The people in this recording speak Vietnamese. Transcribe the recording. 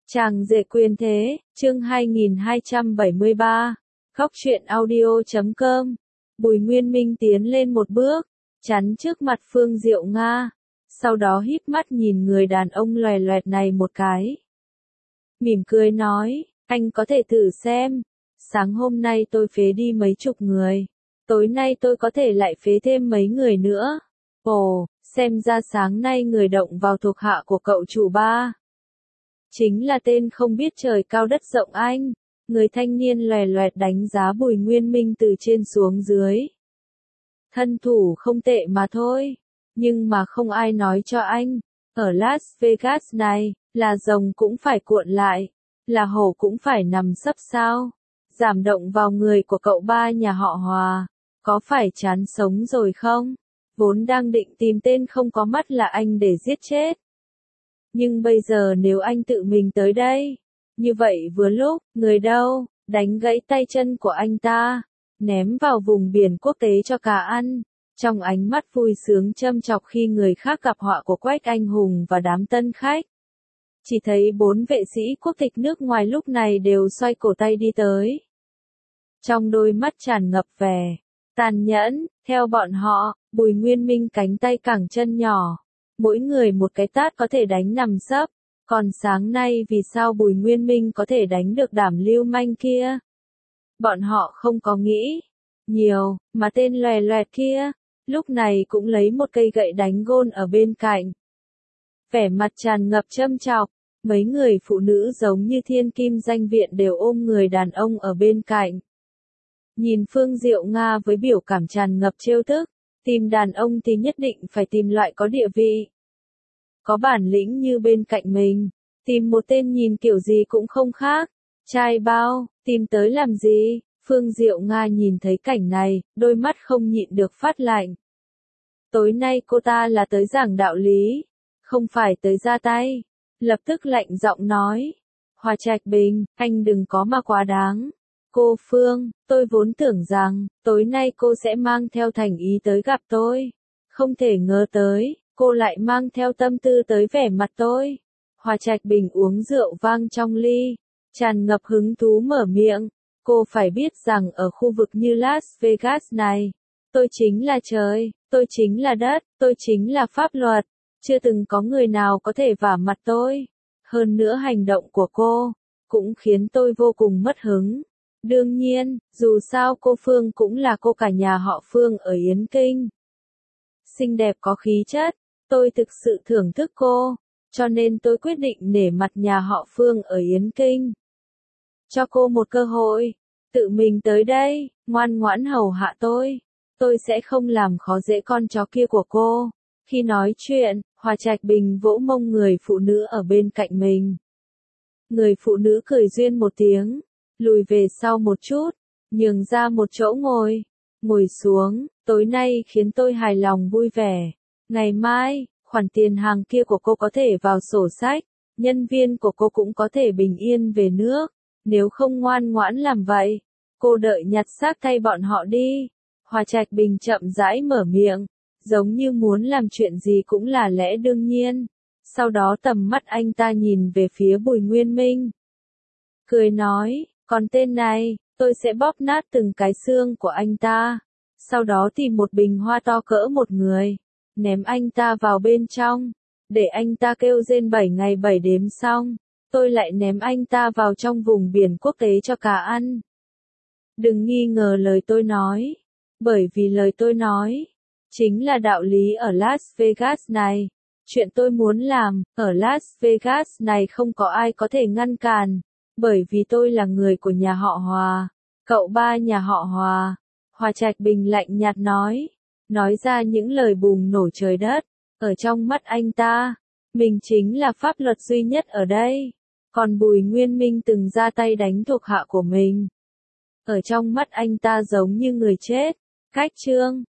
Chàng rể quyền thế, chương 2273, Góc truyện audio.com. Bùi Nguyên Minh tiến lên một bước, chắn trước mặt Phương Diệu Nga, sau đó híp mắt nhìn người đàn ông loè loẹt này một cái. Mỉm cười nói, anh có thể thử xem, sáng hôm nay tôi phế đi mấy chục người, tối nay tôi có thể lại phế thêm mấy người nữa. Ồ, xem ra sáng nay người động vào thuộc hạ của cậu chủ ba chính là tên không biết trời cao đất rộng anh. Người thanh niên loè loẹt đánh giá Bùi Nguyên Minh từ trên xuống dưới. Thân thủ không tệ mà thôi, nhưng mà không ai nói cho anh, ở Las Vegas này, là rồng cũng phải cuộn lại, là hổ cũng phải nằm sấp sao. Giảm động vào người của cậu ba nhà họ Hòa, có phải chán sống rồi không? Vốn đang định tìm tên không có mắt là anh để giết chết. Nhưng bây giờ nếu anh tự mình tới đây, như vậy vừa lúc, người đâu, đánh gãy tay chân của anh ta, ném vào vùng biển quốc tế cho cá ăn. Trong ánh mắt vui sướng châm chọc khi người khác gặp họa của Quách Anh Hùng và đám tân khách. Chỉ thấy 4 vệ sĩ quốc tịch nước ngoài lúc này đều xoay cổ tay đi tới. Trong đôi mắt tràn ngập vẻ tàn nhẫn, theo bọn họ, Bùi Nguyên Minh cánh tay cẳng chân nhỏ. Mỗi người một cái tát có thể đánh nằm sấp. Còn sáng nay vì sao Bùi Nguyên Minh có thể đánh được đám lưu manh kia? Bọn họ không có nghĩ nhiều, mà tên loè loẹt kia, lúc này cũng lấy một cây gậy đánh gôn ở bên cạnh. Vẻ mặt tràn ngập châm chọc, mấy người phụ nữ giống như thiên kim danh viện đều ôm người đàn ông ở bên cạnh. Nhìn Phương Diệu Nga với biểu cảm tràn ngập trêu tức, tìm đàn ông thì nhất định phải tìm loại có địa vị, có bản lĩnh như bên cạnh mình. Tìm một tên nhìn kiểu gì cũng không khác. Trai bao, tìm tới làm gì? Phương Diệu Nga nhìn thấy cảnh này, đôi mắt không nhịn được phát lạnh. Tối nay cô ta là tới giảng đạo lý, không phải tới ra tay. Lập tức lạnh giọng nói. Hòa Trạch Bình, anh đừng có mà quá đáng. Cô Phương, tôi vốn tưởng rằng, tối nay cô sẽ mang theo thành ý tới gặp tôi. Không thể ngờ tới, cô lại mang theo tâm tư tới vẻ mặt tôi. Hòa Trạch Bình uống rượu vang trong ly, tràn ngập hứng thú mở miệng. Cô phải biết rằng ở khu vực như Las Vegas này, tôi chính là trời, tôi chính là đất, tôi chính là pháp luật. Chưa từng có người nào có thể vả mặt tôi. Hơn nữa hành động của cô, cũng khiến tôi vô cùng mất hứng. Đương nhiên, dù sao cô Phương cũng là cô cả nhà họ Phương ở Yến Kinh. Xinh đẹp có khí chất, tôi thực sự thưởng thức cô, cho nên tôi quyết định nể mặt nhà họ Phương ở Yến Kinh. Cho cô một cơ hội, tự mình tới đây, ngoan ngoãn hầu hạ tôi sẽ không làm khó dễ con chó kia của cô. Khi nói chuyện, Hòa Trạch Bình vỗ mông người phụ nữ ở bên cạnh mình. Người phụ nữ cười duyên một tiếng, lùi về sau một chút, nhường ra một chỗ ngồi xuống. Tối nay khiến tôi hài lòng vui vẻ. Ngày mai, khoản tiền hàng kia của cô có thể vào sổ sách, nhân viên của cô cũng có thể bình yên về nước. Nếu không ngoan ngoãn làm vậy, cô đợi nhặt xác thay bọn họ đi. Hòa Trạch Bình chậm rãi mở miệng, giống như muốn làm chuyện gì cũng là lẽ đương nhiên. Sau đó tầm mắt anh ta nhìn về phía Bùi Nguyên Minh, cười nói, còn tên này, tôi sẽ bóp nát từng cái xương của anh ta. Sau đó tìm một bình hoa to cỡ một người, ném anh ta vào bên trong, để anh ta kêu rên 7 ngày 7 đêm xong, tôi lại ném anh ta vào trong vùng biển quốc tế cho cá ăn. Đừng nghi ngờ lời tôi nói, bởi vì lời tôi nói chính là đạo lý ở Las Vegas này. Chuyện tôi muốn làm, ở Las Vegas này không có ai có thể ngăn cản, bởi vì tôi là người của nhà họ Hòa, cậu ba nhà họ Hòa. Hòa Trạch Bình lạnh nhạt nói ra những lời bùng nổ trời đất. Ở trong mắt anh ta, mình chính là pháp luật duy nhất ở đây. Còn Bùi Nguyên Minh từng ra tay đánh thuộc hạ của mình, ở trong mắt anh ta giống như người chết. Cách chương